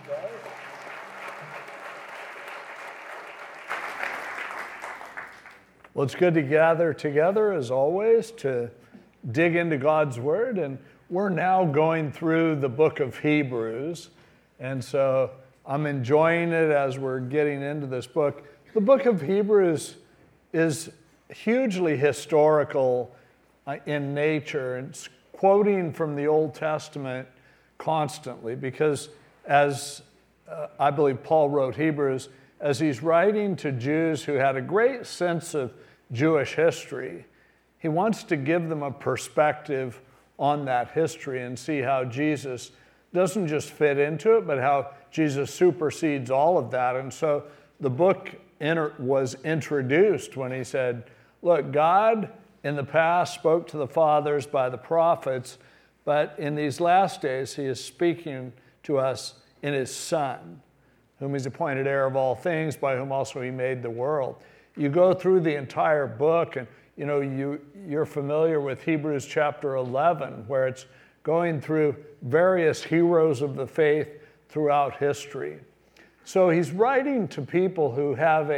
Well, it's good to gather together, as always, to dig into God's Word. And we're now going through the book of Hebrews. And so I'm enjoying it as we're getting into this book. The book of Hebrews is hugely historical in nature. It's quoting from the Old Testament constantly because, as I believe Paul wrote Hebrews, as he's writing to Jews who had a great sense of Jewish history, he wants to give them a perspective on that history and see how Jesus doesn't just fit into it, but how Jesus supersedes all of that. And so the book was introduced when he said, look, God in the past spoke to the fathers by the prophets, but in these last days he is speaking to us in his Son, whom he's appointed heir of all things, by whom also he made the world. You go through the entire book, and you're familiar with Hebrews chapter 11, where it's going through various heroes of the faith throughout history. So he's writing to people who have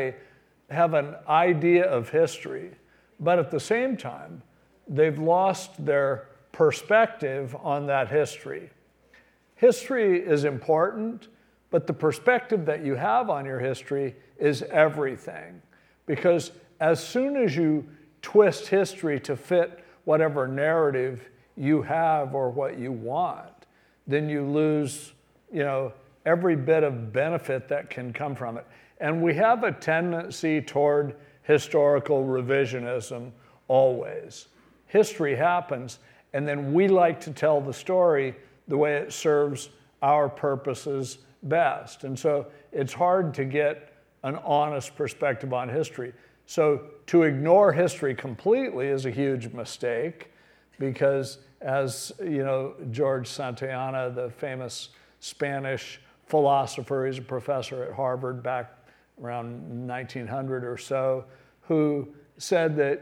an idea of history, but at the same time, they've lost their perspective on that history. History is important, but the perspective that you have on your history is everything. Because as soon as you twist history to fit whatever narrative you have or what you want, then you lose, every bit of benefit that can come from it. And we have a tendency toward historical revisionism always. History happens, and then we like to tell the story the way it serves our purposes best. And so it's hard to get an honest perspective on history. So to ignore history completely is a huge mistake because, as George Santayana, the famous Spanish philosopher, he's a professor at Harvard back around 1900 or so, who said that,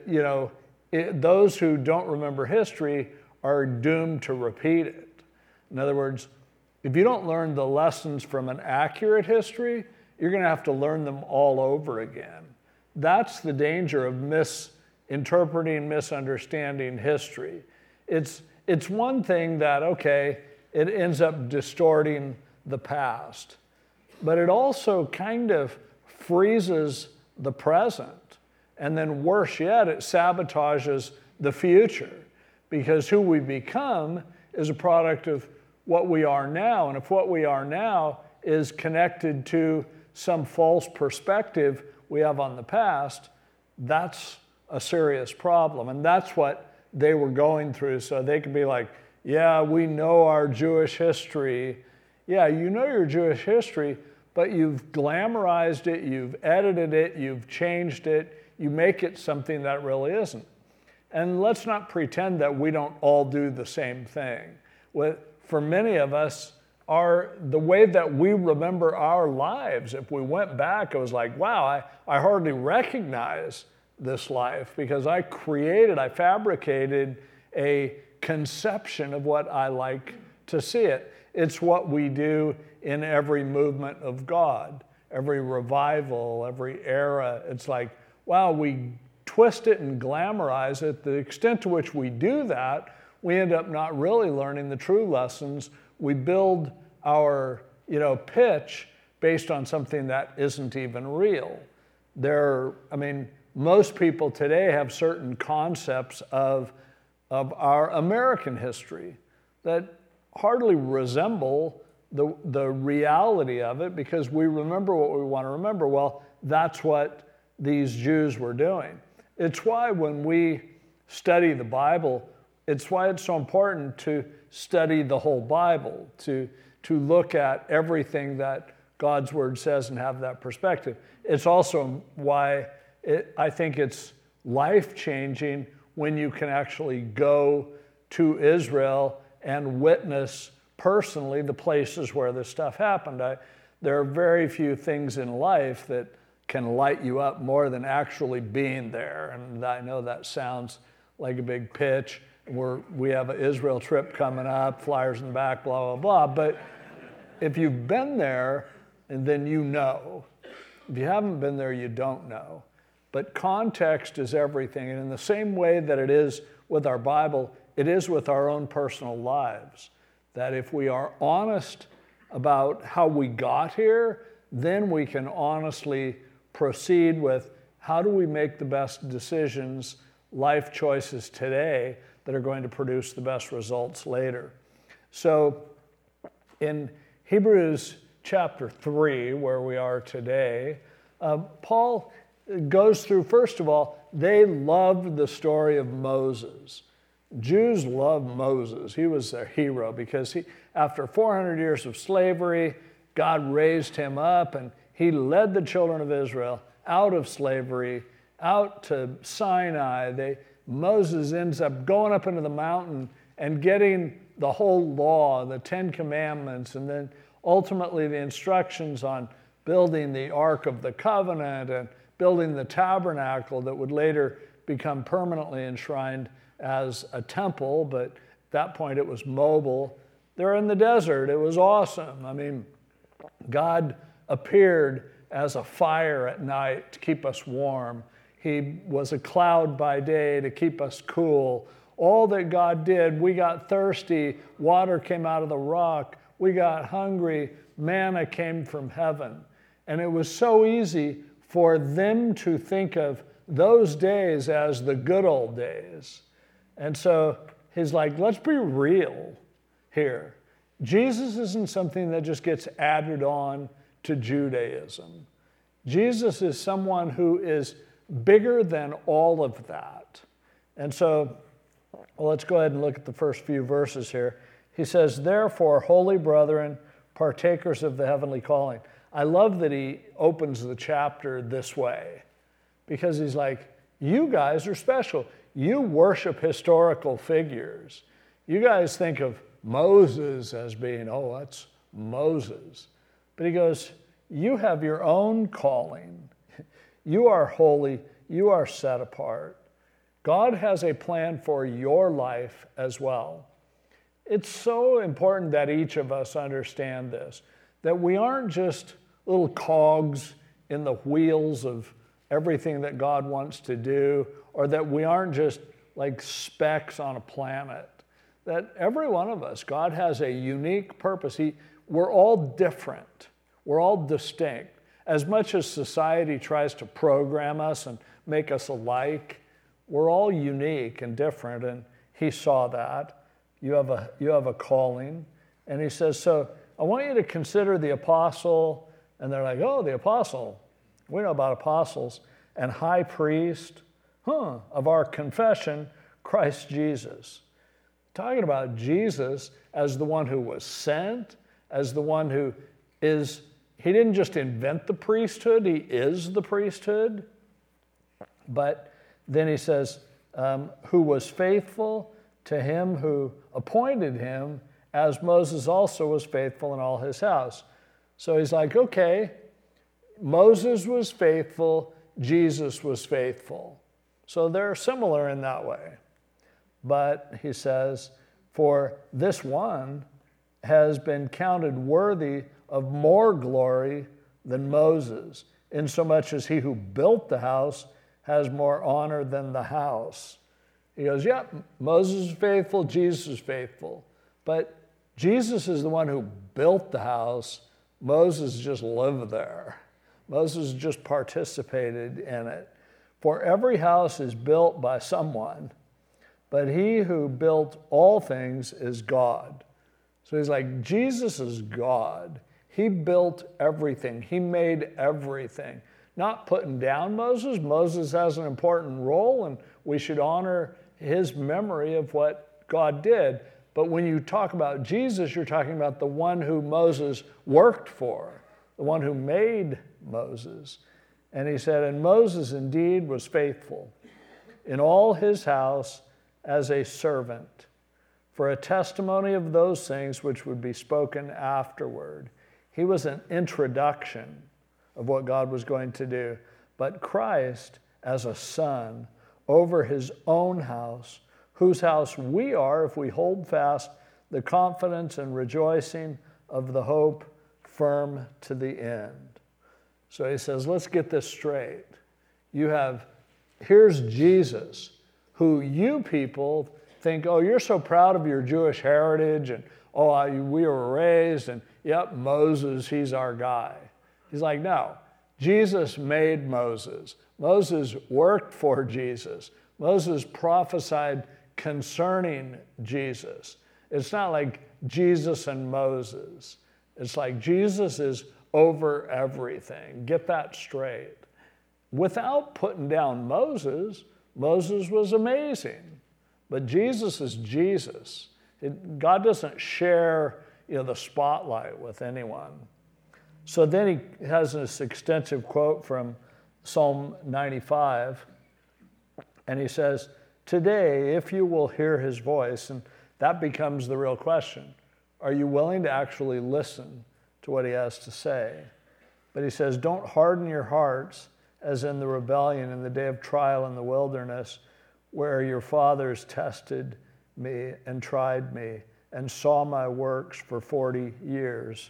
those who don't remember history are doomed to repeat it. In other words, if you don't learn the lessons from an accurate history, you're going to have to learn them all over again. That's the danger of misinterpreting, misunderstanding history. It's one thing that, okay, it ends up distorting the past, but it also kind of freezes the present. And then worse yet, it sabotages the future because who we become is a product of what we are now. And if what we are now is connected to some false perspective we have on the past, that's a serious problem. And that's what they were going through. So they could be like, yeah, we know our Jewish history. Yeah, you know your Jewish history, but you've glamorized it, you've edited it, you've changed it, you make it something that really isn't. And let's not pretend that we don't all do the same thing. For many of us, the way that we remember our lives, if we went back, it was like, wow, I hardly recognize this life because I fabricated a conception of what I like to see it. It's what we do in every movement of God, every revival, every era. It's like, wow, we twist it and glamorize it. The extent to which we do that, we end up not really learning the true lessons. We build our, pitch based on something that isn't even real. Most people today have certain concepts of our American history that hardly resemble the reality of it because we remember what we want to remember. Well, that's what these Jews were doing. It's why when we study the Bible, it's why it's so important to study the whole Bible, to look at everything that God's Word says and have that perspective. It's also why I think it's life-changing when you can actually go to Israel and witness personally the places where this stuff happened. There are very few things in life that can light you up more than actually being there. And I know that sounds like a big pitch. We have an Israel trip coming up, flyers in the back, blah, blah, blah. if you've been there, and then you know. If you haven't been there, you don't know. But context is everything. And in the same way that it is with our Bible, it is with our own personal lives. That if we are honest about how we got here, then we can honestly proceed with how do we make the best decisions, life choices today that are going to produce the best results later. So in Hebrews chapter 3, where we are today, Paul goes through, first of all, they loved the story of Moses. Jews loved Moses. He was their hero because after 400 years of slavery, God raised him up and he led the children of Israel out of slavery, out to Sinai. Moses ends up going up into the mountain and getting the whole law, the 10 Commandments, and then ultimately the instructions on building the Ark of the Covenant and building the tabernacle that would later become permanently enshrined as a temple, but at that point it was mobile. They're in the desert. It was awesome. I mean, God appeared as a fire at night to keep us warm. He was a cloud by day to keep us cool. All that God did, we got thirsty, water came out of the rock, we got hungry, manna came from heaven. And it was so easy for them to think of those days as the good old days. And so he's like, let's be real here. Jesus isn't something that just gets added on to Judaism. Jesus is someone who is bigger than all of that. And so, well, let's go ahead and look at the first few verses here. He says, therefore, holy brethren, partakers of the heavenly calling. I love that he opens the chapter this way because he's like, you guys are special. You worship historical figures. You guys think of Moses as being, oh, that's Moses. But he goes, you have your own calling. You are holy. You are set apart. God has a plan for your life as well. It's so important that each of us understand this, that we aren't just little cogs in the wheels of everything that God wants to do, or that we aren't just like specks on a planet. That every one of us, God has a unique purpose. We're all different. We're all distinct. As much as society tries to program us and make us alike, we're all unique and different, and he saw that. You have a calling. And he says, so I want you to consider the apostle, and they're like, oh, the apostle. We know about apostles, and high priest, of our confession, Christ Jesus. Talking about Jesus as the one who was sent, as the one who is, he didn't just invent the priesthood, he is the priesthood. But then he says, who was faithful to him who appointed him, as Moses also was faithful in all his house. So he's like, okay, Moses was faithful, Jesus was faithful. So they're similar in that way. But he says, for this one has been counted worthy of more glory than Moses, insomuch as he who built the house has more honor than the house. He goes, yeah, Moses is faithful, Jesus is faithful. But Jesus is the one who built the house. Moses just lived there. Moses just participated in it. For every house is built by someone, but he who built all things is God. So he's like, Jesus is God. He built everything. He made everything. Not putting down Moses. Moses has an important role, and we should honor his memory of what God did. But when you talk about Jesus, you're talking about the one who Moses worked for, the one who made Moses. And he said, and Moses indeed was faithful in all his house as a servant for a testimony of those things which would be spoken afterward. He was an introduction of what God was going to do. But Christ as a son over his own house, whose house we are if we hold fast the confidence and rejoicing of the hope firm to the end. So he says, let's get this straight. Here's Jesus, who you people think, oh, you're so proud of your Jewish heritage, and we were raised, and yep, Moses, he's our guy. He's like, no, Jesus made Moses. Moses worked for Jesus. Moses prophesied concerning Jesus. It's not like Jesus and Moses. It's like Jesus is over everything. Get that straight. Without putting down Moses, Moses was amazing. But Jesus is Jesus. God doesn't share, the spotlight with anyone. So then he has this extensive quote from Psalm 95, and he says, today, if you will hear his voice, and that becomes the real question, are you willing to actually listen to what he has to say? But he says, don't harden your hearts as in the rebellion in the day of trial in the wilderness, where your fathers tested me and tried me and saw my works for 40 years.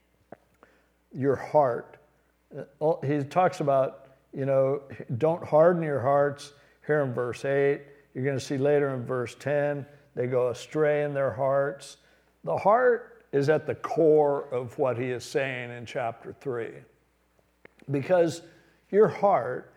Your heart. He talks about, don't harden your hearts here in verse 8. You're going to see later in verse 10, they go astray in their hearts. The heart is at the core of what he is saying in chapter 3. Because your heart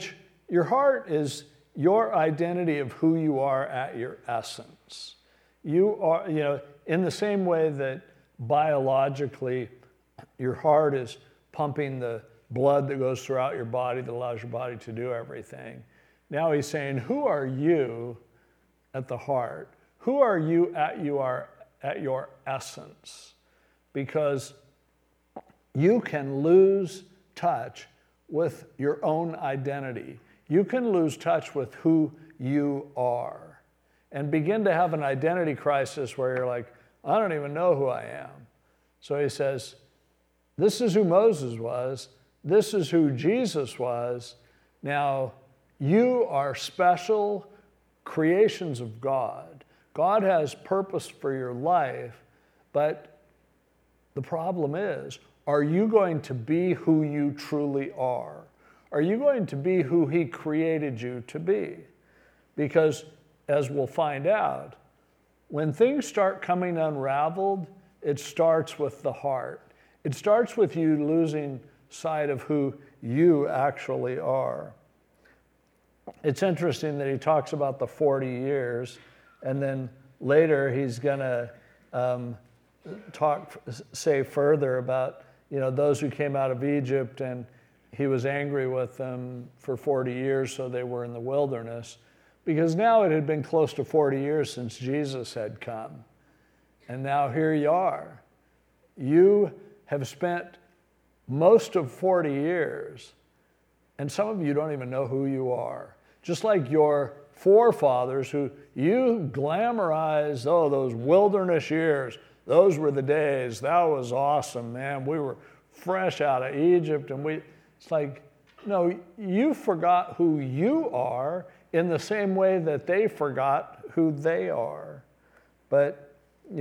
is your identity of who you are at your essence. You are, in the same way that biologically your heart is pumping the blood that goes throughout your body that allows your body to do everything. Now he's saying, who are you at the heart? Who are you at your essence? Because you can lose touch with your own identity. You can lose touch with who you are and begin to have an identity crisis where you're like, I don't even know who I am. So he says, this is who Moses was. This is who Jesus was. Now, you are special creations of God. God has purpose for your life, but the problem is, are you going to be who you truly are? Are you going to be who he created you to be? Because, as we'll find out, when things start coming unraveled, it starts with the heart. It starts with you losing sight of who you actually are. It's interesting that he talks about the 40 years, and then later he's going to say further about those who came out of Egypt, and he was angry with them for 40 years, so they were in the wilderness, because now it had been close to 40 years since Jesus had come. And now here you are. You have spent most of 40 years, and some of you don't even know who you are. Just like your forefathers who you glamorize, those wilderness years, those were the days, that was awesome, man. We were fresh out of Egypt, and it's like, no, you forgot who you are in the same way that they forgot who they are. But,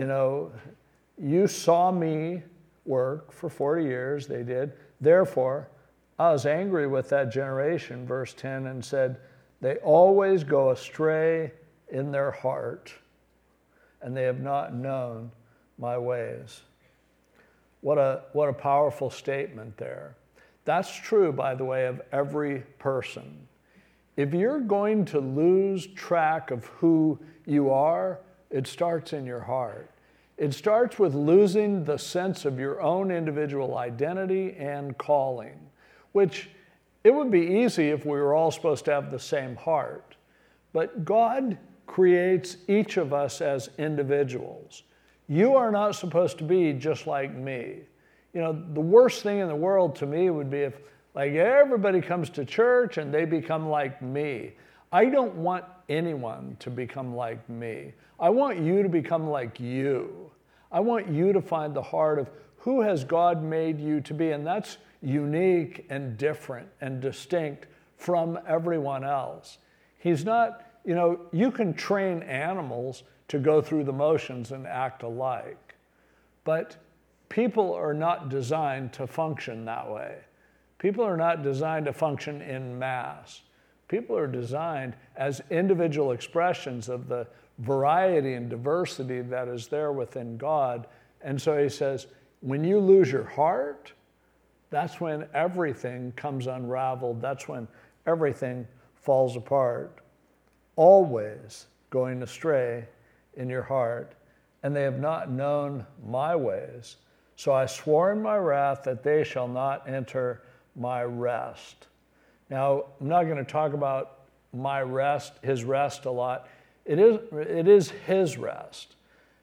you saw me work for 40 years, they did. Therefore, I was angry with that generation, verse 10, and said, they always go astray in their heart, and they have not known my ways. What a powerful statement there. That's true, by the way, of every person. If you're going to lose track of who you are, it starts in your heart. It starts with losing the sense of your own individual identity and calling, which it would be easy if we were all supposed to have the same heart. But God creates each of us as individuals. You are not supposed to be just like me. The worst thing in the world to me would be if everybody comes to church and they become like me. I don't want anyone to become like me. I want you to become like you. I want you to find the heart of who has God made you to be, and that's unique and different and distinct from everyone else. He's not, you can train animals to go through the motions and act alike, but people are not designed to function that way. People are not designed to function in mass. People are designed as individual expressions of the variety and diversity that is there within God. And so he says, when you lose your heart, that's when everything comes unraveled. That's when everything falls apart. Always going astray in your heart, and they have not known my ways. So I swore in my wrath that they shall not enter my rest. Now, I'm not going to talk about my rest, his rest a lot. It is his rest.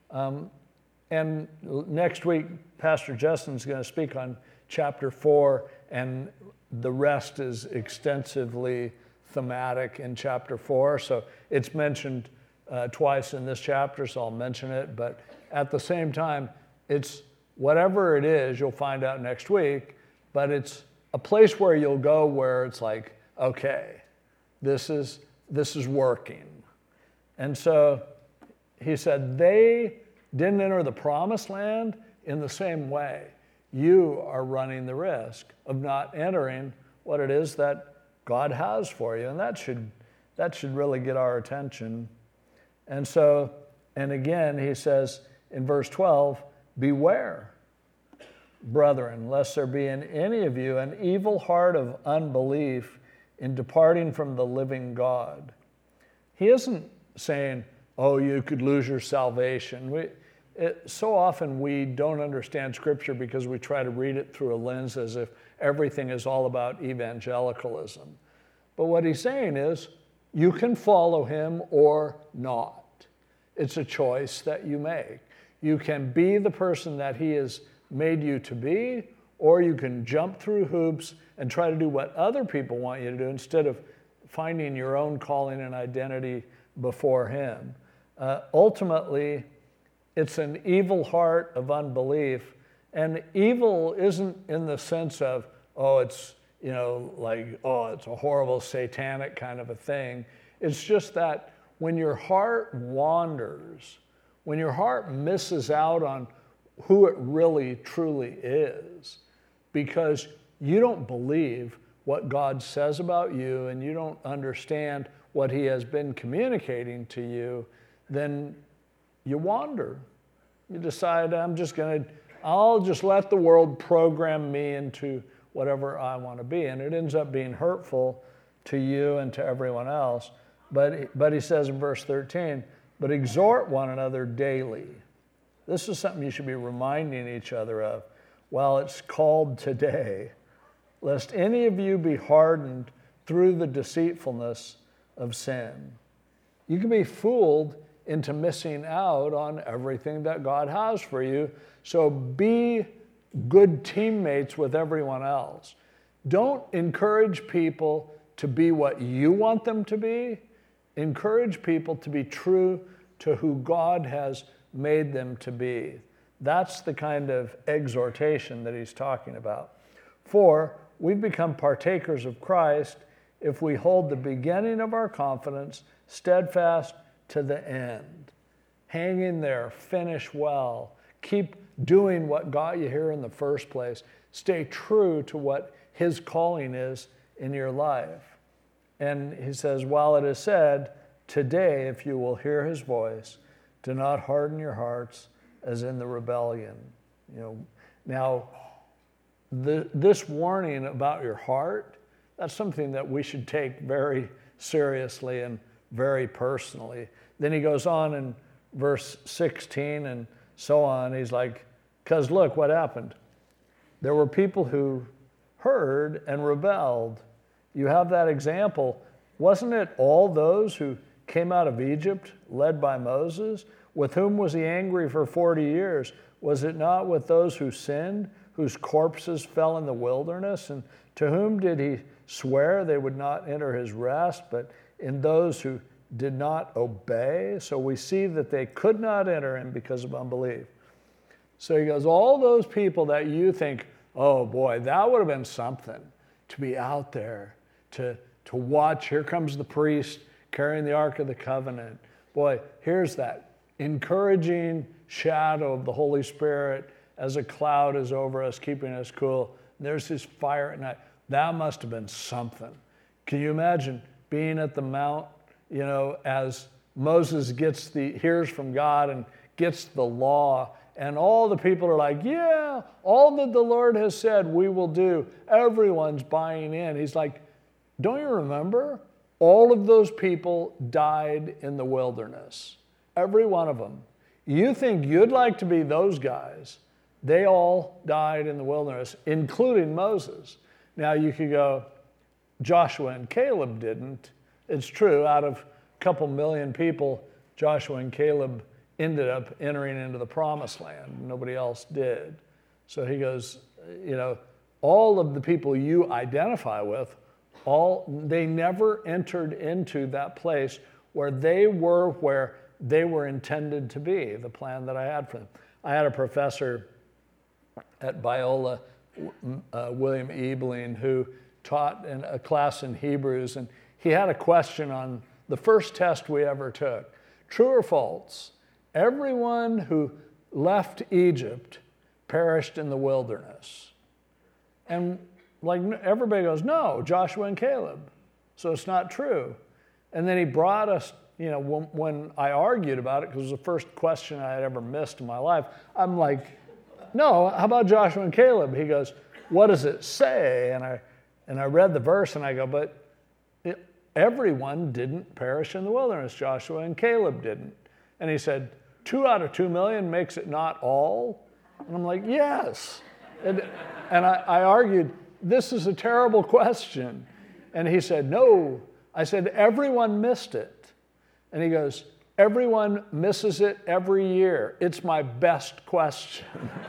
And next week, Pastor Justin's going to speak on chapter 4, and the rest is extensively thematic in chapter 4. So it's mentioned twice in this chapter, so I'll mention it. But at the same time, it's whatever it is, you'll find out next week, but it's a place where you'll go where it's like, okay, this is working. And so he said, they didn't enter the promised land in the same way. You are running the risk of not entering what it is that God has for you. And that should really get our attention. And so, and again, he says in verse 12, beware, brethren, lest there be in any of you an evil heart of unbelief in departing from the living God. He isn't saying, oh, you could lose your salvation. So often we don't understand Scripture because we try to read it through a lens as if everything is all about evangelicalism. But what he's saying is, you can follow him or not. It's a choice that you make. You can be the person that he has made you to be, or you can jump through hoops and try to do what other people want you to do instead of finding your own calling and identity before him. Ultimately, it's an evil heart of unbelief. And evil isn't in the sense of, oh, it's, it's a horrible satanic kind of a thing. It's just that when your heart wanders, when your heart misses out on who it really truly is, because you don't believe what God says about you and you don't understand what he has been communicating to you, then you wander. You decide, I'll just let the world program me into whatever I want to be. And it ends up being hurtful to you and to everyone else. But he says in verse 13, but exhort one another daily. This is something you should be reminding each other of while it's called today, lest any of you be hardened through the deceitfulness of sin. You can be fooled into missing out on everything that God has for you. So be good teammates with everyone else. Don't encourage people to be what you want them to be. Encourage people to be true to who God has made them to be. That's the kind of exhortation that he's talking about. For we've become partakers of Christ if we hold the beginning of our confidence steadfast to the end. Hang in there, finish well, keep doing what got you here in the first place. Stay true to what his calling is in your life. And he says, while it is said, today, if you will hear his voice, do not harden your hearts as in the rebellion. Now, this warning about your heart, that's something that we should take very seriously and very personally. Then he goes on in verse 16 and so on. He's like, because look what happened. There were people who heard and rebelled. You have that example. Wasn't it all those who came out of Egypt, led by Moses? With whom was he angry for 40 years? Was it not with those who sinned, whose corpses fell in the wilderness? And to whom did he swear they would not enter his rest, but in those who did not obey? So we see that they could not enter in because of unbelief. So he goes, all those people that you think, oh boy, that would have been something to be out there, to watch. Here comes the priest carrying the Ark of the Covenant. Boy, here's that encouraging shadow of the Holy Spirit as a cloud is over us, keeping us cool. There's this fire at night. That must have been something. Can you imagine being at the mount, as Moses hears from God and gets the law, and all the people are like, yeah, all that the Lord has said we will do. Everyone's buying in. He's like, don't you remember? All of those people died in the wilderness. Every one of them. You think you'd like to be those guys. They all died in the wilderness, including Moses. Now you could go, Joshua and Caleb didn't. It's true, out of a couple million people, Joshua and Caleb ended up entering into the promised land. Nobody else did. So he goes, all of the people you identify with, they never entered into that place where they were intended to be, the plan that I had for them. I had a professor at Biola, William Ebling, who taught in a class in Hebrews, and he had a question on the first test we ever took. True or false? Everyone who left Egypt perished in the wilderness. And everybody goes, no, Joshua and Caleb. So it's not true. And then he brought us, when I argued about it, because it was the first question I had ever missed in my life, I'm like, no, how about Joshua and Caleb? He goes, what does it say? And I read the verse and I go, but everyone didn't perish in the wilderness. Joshua and Caleb didn't. And he said, 2 out of 2 million makes it not all? And I'm like, yes. And I argued, this is a terrible question. And he said, no. I said, everyone missed it. And he goes, everyone misses it every year. It's my best question.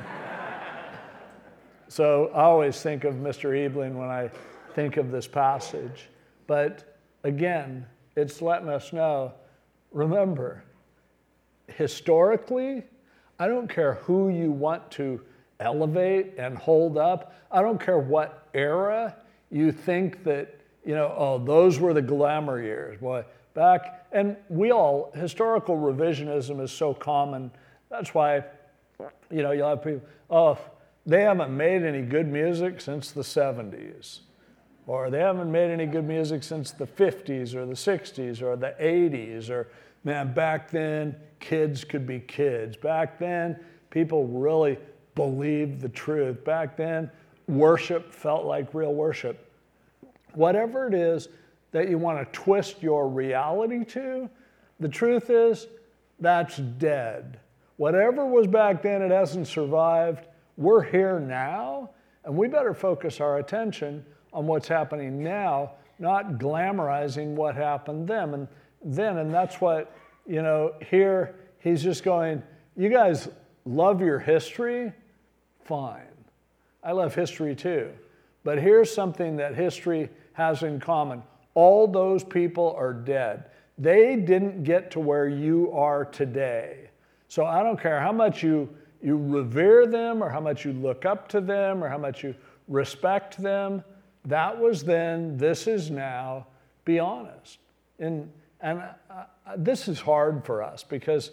So I always think of Mr. Ebling when I think of this passage. But again, it's letting us know, remember, historically, I don't care who you want to elevate and hold up. I don't care what era you think that, those were the glamour years. Boy, historical revisionism is so common. That's why, you'll have people, they haven't made any good music since the 70s. Or they haven't made any good music since the 50s or the 60s or the 80s. Or, man, back then, kids could be kids. Back then, people really believed the truth. Back then, worship felt like real worship. Whatever it is that you want to twist your reality to, the truth is, that's dead. Whatever was back then, it hasn't survived. We're here now, and we better focus our attention on what's happening now, not glamorizing what happened then. And that's what, here he's just going, you guys love your history? Fine. I love history too. But here's something that history has in common. All those people are dead. They didn't get to where you are today. So I don't care how much you revere them or how much you look up to them or how much you respect them. That was then, this is now. Be honest. And this is hard for us because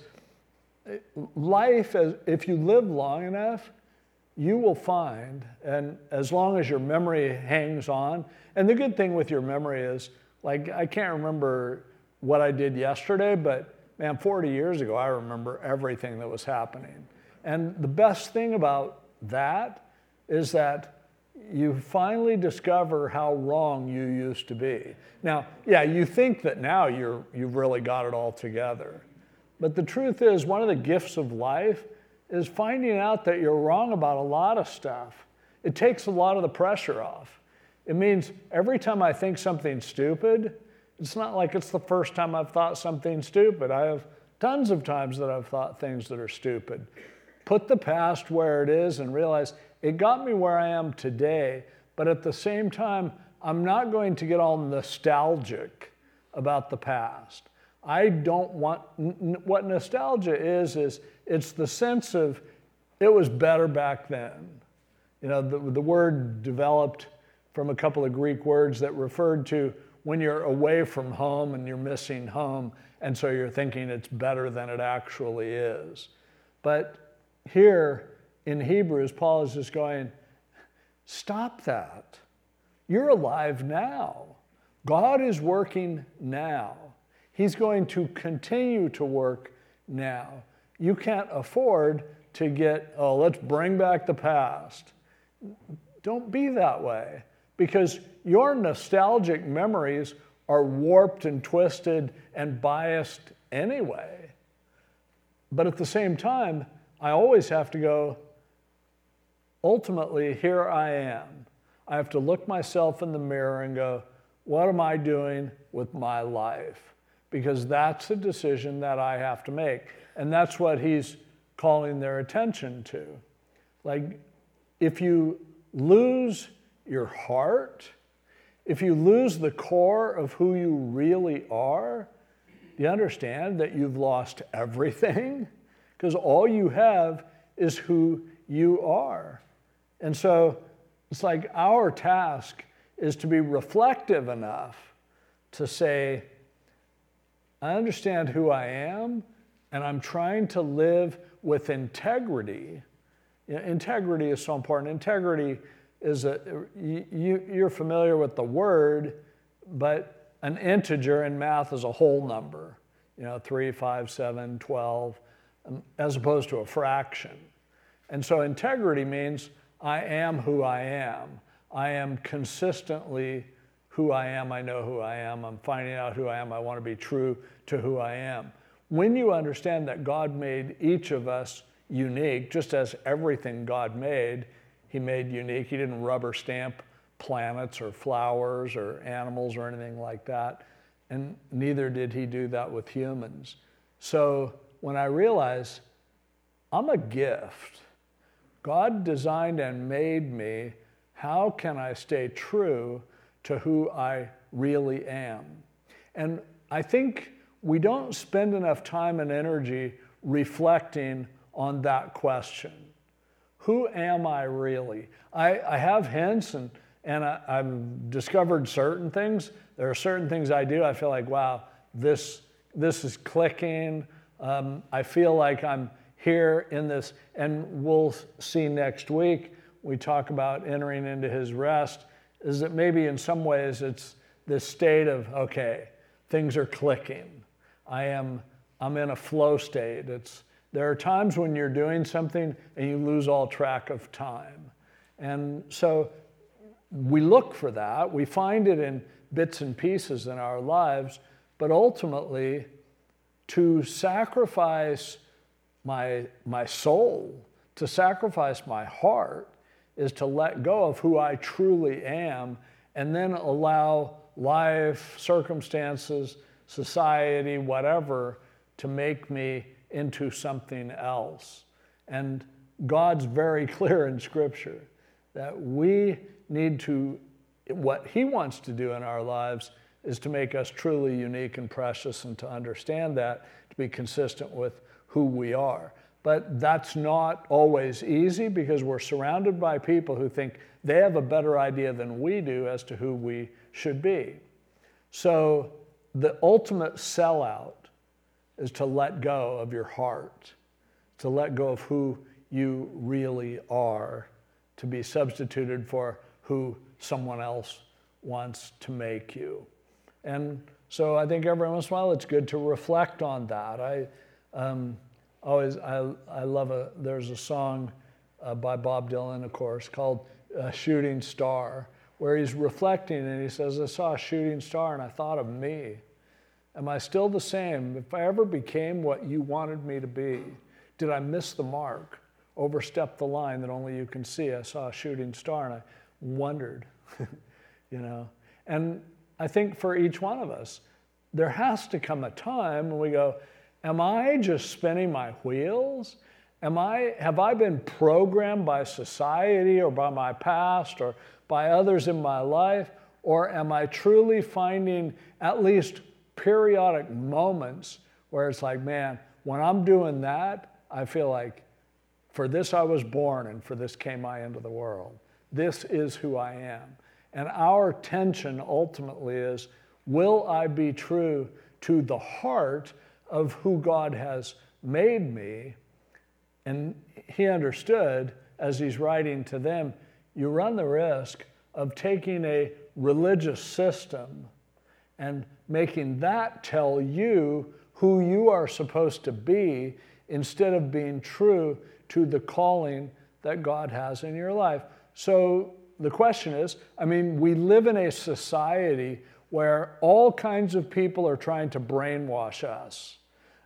life, if you live long enough, you will find, and as long as your memory hangs on, and the good thing with your memory is, I can't remember what I did yesterday, but man, 40 years ago, I remember everything that was happening. And the best thing about that is that you finally discover how wrong you used to be. Now, yeah, you think that now you've really got it all together. But the truth is, one of the gifts of life is finding out that you're wrong about a lot of stuff. It takes a lot of the pressure off. It means every time I think something stupid, it's not like it's the first time I've thought something stupid. I have tons of times that I've thought things that are stupid. Put the past where it is and realize it got me where I am today, but at the same time, I'm not going to get all nostalgic about the past. I don't want, what nostalgia is it's the sense of it was better back then. The word developed from a couple of Greek words that referred to when you're away from home and you're missing home, and so you're thinking it's better than it actually is. But here, in Hebrews, Paul is just going, stop that. You're alive now. God is working now. He's going to continue to work now. You can't afford to get, let's bring back the past. Don't be that way, because your nostalgic memories are warped and twisted and biased anyway. But at the same time, I always have to go, ultimately, here I am. I have to look myself in the mirror and go, what am I doing with my life? Because that's a decision that I have to make. And that's what he's calling their attention to. Like, if you lose your heart, if you lose the core of who you really are, do you understand that you've lost everything? Because all you have is who you are. And so it's like our task is to be reflective enough to say, I understand who I am, and I'm trying to live with integrity. Integrity is so important. Integrity is you're familiar with the word, but an integer in math is a whole number. 3, 5, 7, 12, as opposed to a fraction. And so integrity means I am who I am. I am consistently who I am. I know who I am. I'm finding out who I am. I want to be true to who I am. When you understand that God made each of us unique, just as everything God made, he made unique. He didn't rubber stamp planets or flowers or animals or anything like that. And neither did he do that with humans. So when I realize I'm a gift, God designed and made me, how can I stay true to who I really am? And I think we don't spend enough time and energy reflecting on that question. Who am I really? I have hints and I've discovered certain things. There are certain things I do. I feel like, wow, this is clicking. I feel like I'm here in this, and we'll see next week, we talk about entering into his rest, is that maybe in some ways it's this state of, okay, things are clicking. I'm in a flow state. There are times when you're doing something and you lose all track of time. And so we look for that. We find it in bits and pieces in our lives, but ultimately to sacrifice my soul, to sacrifice my heart, is to let go of who I truly am and then allow life, circumstances, society, whatever, to make me into something else. And God's very clear in Scripture that we need to, what he wants to do in our lives is to make us truly unique and precious, and to understand that, to be consistent with who we are. But that's not always easy, because we're surrounded by people who think they have a better idea than we do as to who we should be. So the ultimate sellout is to let go of your heart, to let go of who you really are, to be substituted for who someone else wants to make you. And so I think every once in a while it's good to reflect on that. I love there's a song by Bob Dylan, of course, called Shooting Star, where he's reflecting and he says, I saw a shooting star and I thought of me. Am I still the same? If I ever became what you wanted me to be, did I miss the mark, overstep the line that only you can see? I saw a shooting star and I wondered, And I think for each one of us, there has to come a time when we go, am I just spinning my wheels? Have I been programmed by society or by my past or by others in my life? Or am I truly finding at least periodic moments where it's like, man, when I'm doing that, I feel like for this I was born and for this came I into the world. This is who I am. And our tension ultimately is, will I be true to the heart of who God has made me, And he understood, as he's writing to them, you run the risk of taking a religious system and making that tell you who you are supposed to be instead of being true to the calling that God has in your life. So the question is, we live in a society where all kinds of people are trying to brainwash us.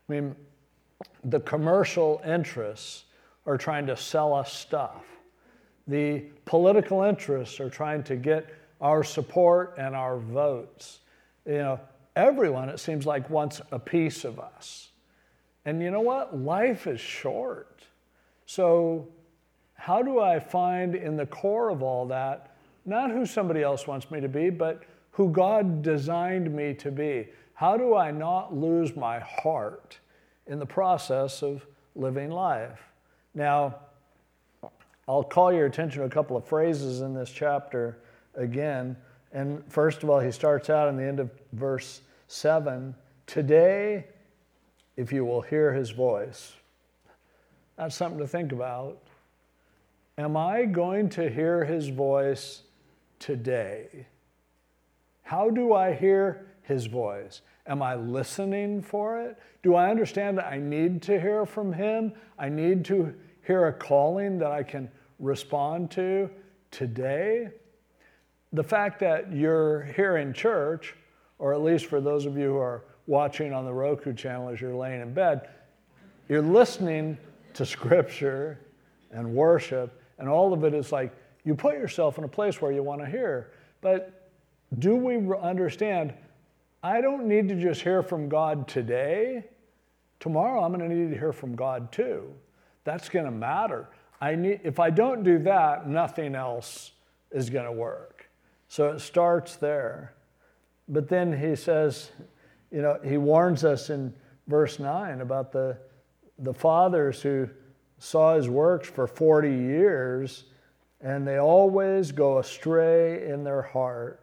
The commercial interests are trying to sell us stuff. The political interests are trying to get our support and our votes. Everyone, it seems like, wants a piece of us. And you know what? Life is short. So how do I find in the core of all that, not who somebody else wants me to be, but who God designed me to be? How do I not lose my heart in the process of living life? Now, I'll call your attention to a couple of phrases in this chapter again. And first of all, he starts out in the end of verse 7, today, if you will hear his voice. That's something to think about. Am I going to hear his voice today? How do I hear his voice? Am I listening for it? Do I understand that I need to hear from him? I need to hear a calling that I can respond to today? The fact that you're here in church, or at least for those of you who are watching on the Roku channel as you're laying in bed, you're listening to scripture and worship, and all of it is like you put yourself in a place where you want to hear. But do we understand, I don't need to just hear from God today. Tomorrow I'm going to need to hear from God too. That's going to matter. If I don't do that, nothing else is going to work. So it starts there. But then he says, he warns us in verse 9 about the fathers who saw his works for 40 years, and they always go astray in their heart.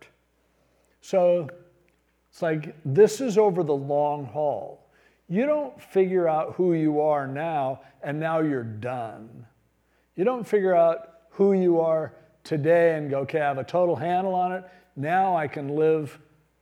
So it's like this is over the long haul. You don't figure out who you are now, and now you're done. You don't figure out who you are today and go, okay, I have a total handle on it. Now I can live,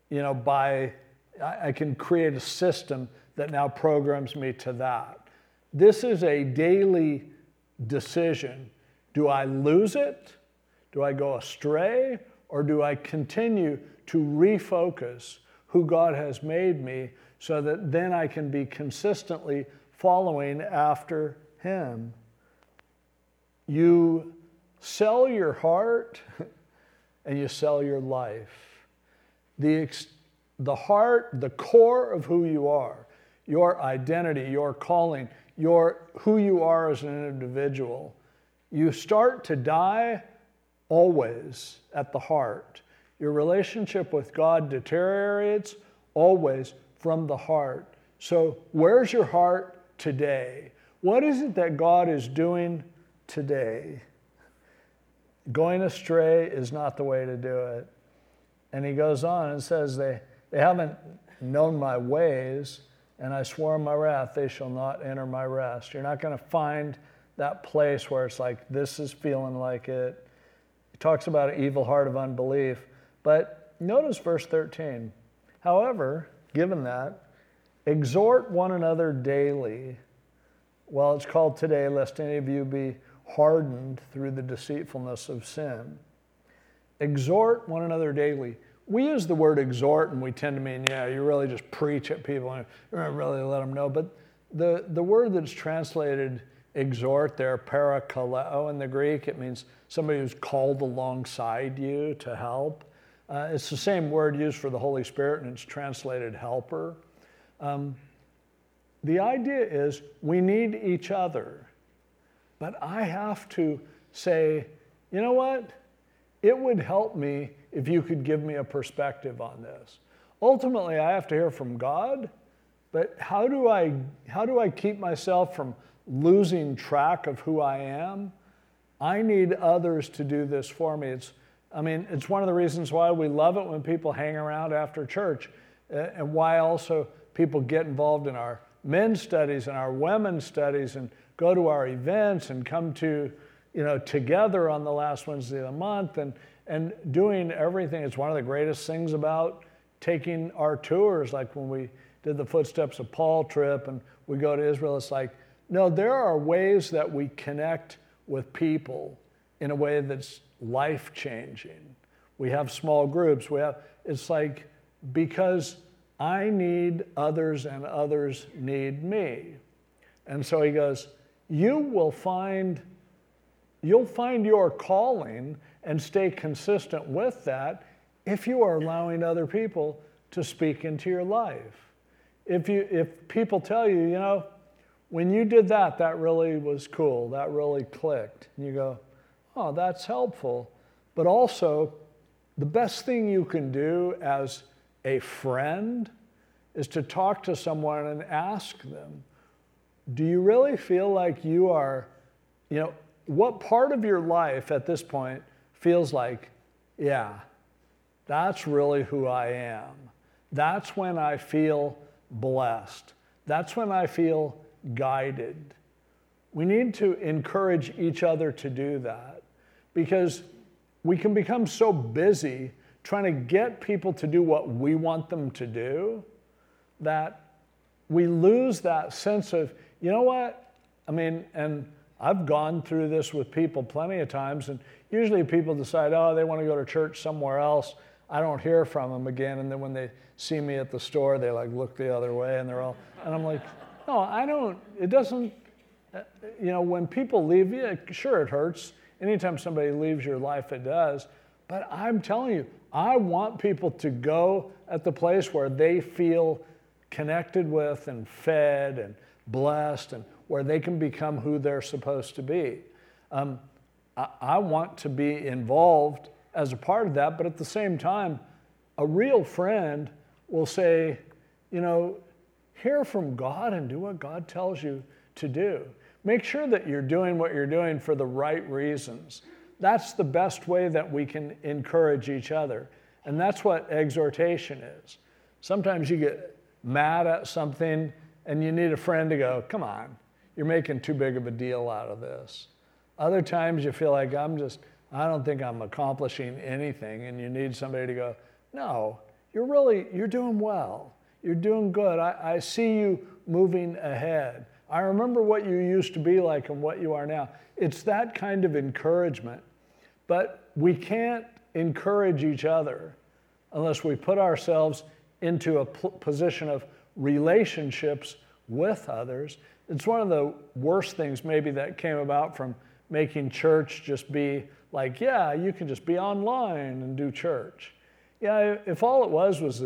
I can create a system that now programs me to that. This is a daily decision. Do I lose it? Do I go astray? Or do I continue to refocus who God has made me so that then I can be consistently following after him? You sell your heart and you sell your life. The heart, the core of who you are, your identity, your calling, who you are as an individual, you start to die always at the heart. Your relationship with God deteriorates always from the heart. So where's your heart today? What is it that God is doing today? Going astray is not the way to do it. And he goes on and says, they haven't known my ways, and I swore in my wrath, they shall not enter my rest. You're not going to find that place where it's like, this is feeling like it. He talks about an evil heart of unbelief. But notice verse 13. However, given that, exhort one another daily. Well, it's called today, lest any of you be hardened through the deceitfulness of sin. Exhort one another daily. We use the word exhort and we tend to mean, you really just preach at people and really let them know. But the word that's translated exhort there, parakaleo in the Greek, it means somebody who's called alongside you to help. It's the same word used for the Holy Spirit, and it's translated helper. The idea is we need each other. But I have to say, you know what? It would help me if you could give me a perspective on this. Ultimately, I have to hear from God, but how do I keep myself from losing track of who I am? I need others to do this for me. It's one of the reasons why we love it when people hang around after church, and why also people get involved in our men's studies and our women's studies and go to our events and come to, together on the last Wednesday of the month and doing everything. It's one of the greatest things about taking our tours, like when we did the Footsteps of Paul trip and we go to Israel. It's like, no, there are ways that we connect with people in a way that's life-changing. We have small groups. It's like, because I need others and others need me. And so he goes, you'll find your calling and stay consistent with that if you are allowing other people to speak into your life. If people tell you, when you did that, that really was cool, that really clicked, and you go, oh, that's helpful. But also, the best thing you can do as a friend is to talk to someone and ask them, do you really feel like you are, what part of your life at this point feels like, yeah, that's really who I am. That's when I feel blessed. That's when I feel guided. We need to encourage each other to do that, because we can become so busy trying to get people to do what we want them to do that we lose that sense of, you know what? And I've gone through this with people plenty of times, and usually people decide, oh, they want to go to church somewhere else. I don't hear from them again, and then when they see me at the store, they look the other way, and I'm like, no, I don't, it doesn't, when people leave you, sure, it hurts. Anytime somebody leaves your life, it does. But I'm telling you, I want people to go at the place where they feel connected with and fed and blessed, and where they can become who they're supposed to be. I want to be involved as a part of that, but at the same time, a real friend will say, hear from God and do what God tells you to do. Make sure that you're doing what you're doing for the right reasons. That's the best way that we can encourage each other. And that's what exhortation is. Sometimes you get mad at something and you need a friend to go, come on, you're making too big of a deal out of this. Other times you feel like I don't think I'm accomplishing anything, and you need somebody to go, no, you're doing well. You're doing good. I see you moving ahead. I remember what you used to be like and what you are now. It's that kind of encouragement. But we can't encourage each other unless we put ourselves into a position of relationships with others. It's one of the worst things maybe that came about from making church just be like, yeah, you can just be online and do church. Yeah, if all it was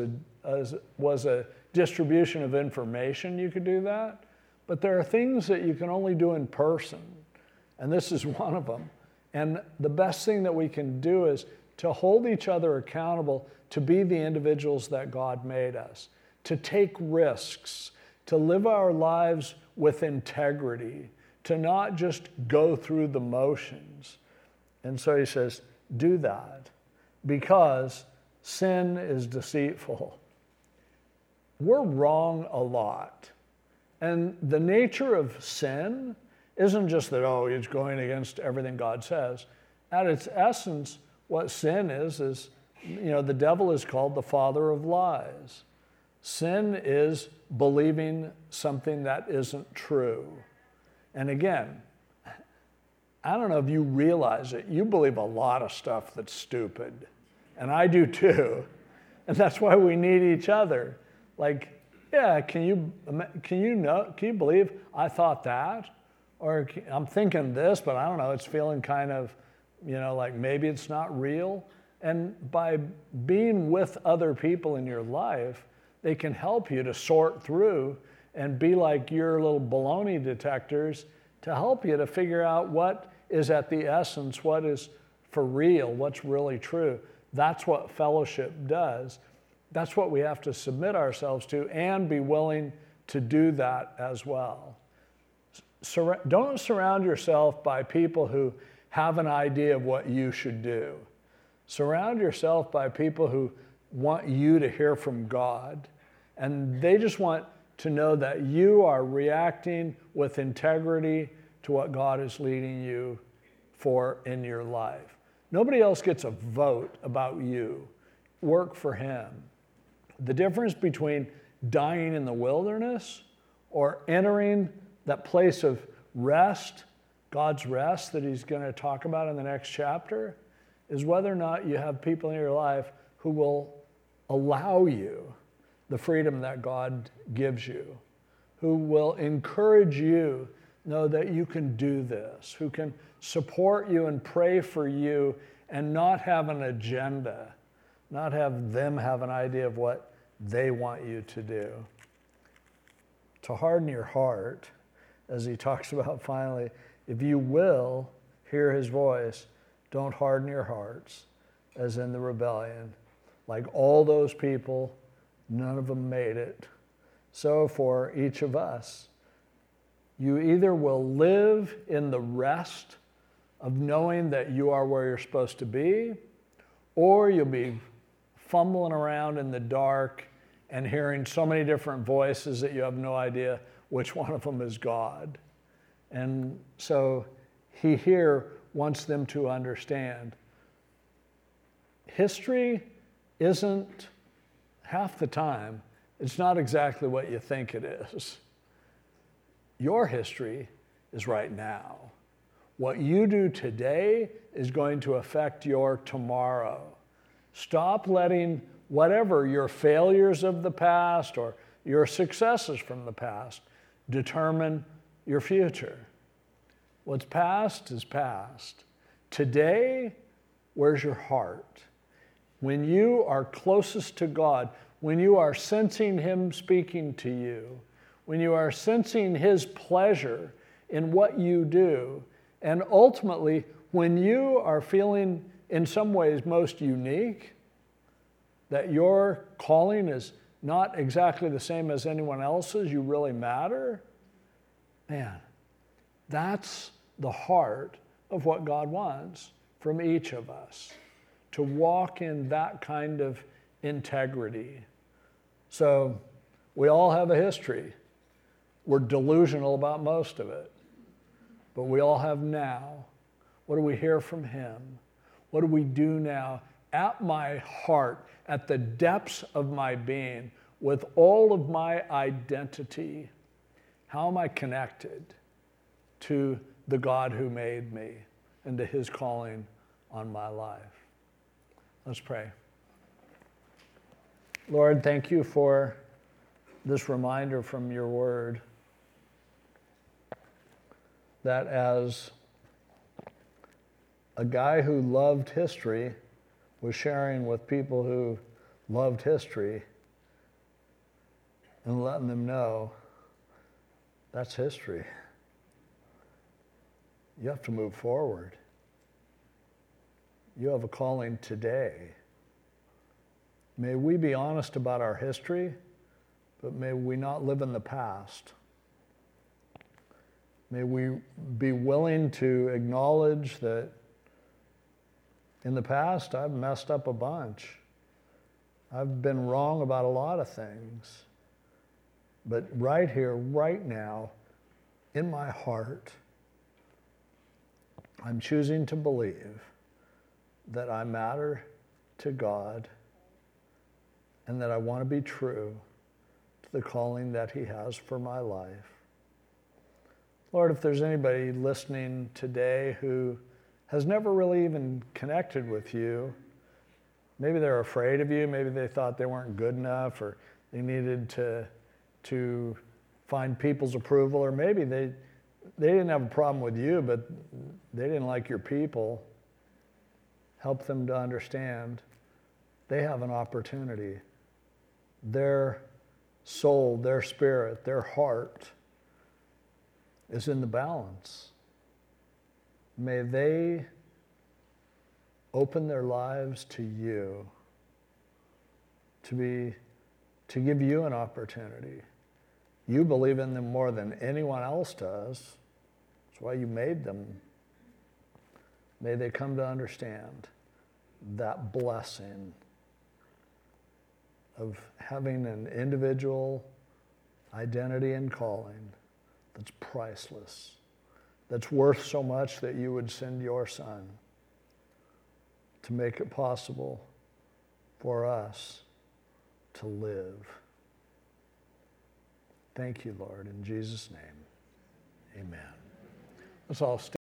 a distribution of information, you could do that. But there are things that you can only do in person, and this is one of them. And the best thing that we can do is to hold each other accountable to be the individuals that God made us, to take risks, to live our lives with integrity, to not just go through the motions. And so he says, do that, because sin is deceitful. We're wrong a lot. And the nature of sin isn't just that, oh, it's going against everything God says. At its essence, what sin is, the devil is called the father of lies. Sin is believing something that isn't true. And again, I don't know if you realize it, you believe a lot of stuff that's stupid. And I do too. And that's why we need each other. Like, yeah, can you believe I thought that? Or I'm thinking this, but I don't know, it's feeling kind of, like maybe it's not real. And by being with other people in your life, they can help you to sort through and be like your little baloney detectors to help you to figure out what is at the essence, what is for real, what's really true. That's what fellowship does. That's what we have to submit ourselves to and be willing to do that as well. Don't surround yourself by people who have an idea of what you should do. Surround yourself by people who want you to hear from God, and they just want to know that you are reacting with integrity to what God is leading you for in your life. Nobody else gets a vote about you. Work for Him. The difference between dying in the wilderness or entering that place of rest, God's rest that He's going to talk about in the next chapter, is whether or not you have people in your life who will allow you the freedom that God gives you, who will encourage you, know that you can do this, who can support you and pray for you and not have an agenda, not have them have an idea of what they want you to do. To harden your heart, as he talks about finally, if you will hear his voice, don't harden your hearts as in the rebellion. Like all those people, none of them made it. So for each of us, you either will live in the rest of knowing that you are where you're supposed to be, or you'll be fumbling around in the dark and hearing so many different voices that you have no idea which one of them is God. And so he here wants them to understand history isn't, half the time, it's not exactly what you think it is. Your history is right now. What you do today is going to affect your tomorrow. Stop letting whatever your failures of the past or your successes from the past determine your future. What's past is past. Today, where's your heart? When you are closest to God, when you are sensing Him speaking to you, when you are sensing His pleasure in what you do, and ultimately, when you are feeling in some ways most unique, that your calling is not exactly the same as anyone else's, you really matter, man, that's the heart of what God wants from each of us, to walk in that kind of integrity. So we all have a history. We're delusional about most of it, but we all have now. What do we hear from Him? What do we do now at my heart, at the depths of my being, with all of my identity? How am I connected to the God who made me and to His calling on my life? Let's pray. Lord, thank you for this reminder from your word that as a guy who loved history was sharing with people who loved history and letting them know that's history. You have to move forward. You have a calling today. May we be honest about our history, but may we not live in the past. May we be willing to acknowledge that in the past I've messed up a bunch. I've been wrong about a lot of things. But right here, right now, in my heart, I'm choosing to believe that I matter to God and that I want to be true to the calling that He has for my life. Lord, if there's anybody listening today who has never really even connected with you, maybe they're afraid of you, maybe they thought they weren't good enough, or they needed to find people's approval, or maybe they didn't have a problem with you, but they didn't like your people. Help them to understand they have an opportunity. Their soul, their spirit, their heart is in the balance. May they open their lives to you, to give you an opportunity. You believe in them more than anyone else does. That's why you made them. May they come to understand that blessing of having an individual identity and calling that's priceless, that's worth so much that you would send your Son to make it possible for us to live. Thank you, Lord, in Jesus' name. Amen. Let's all stand.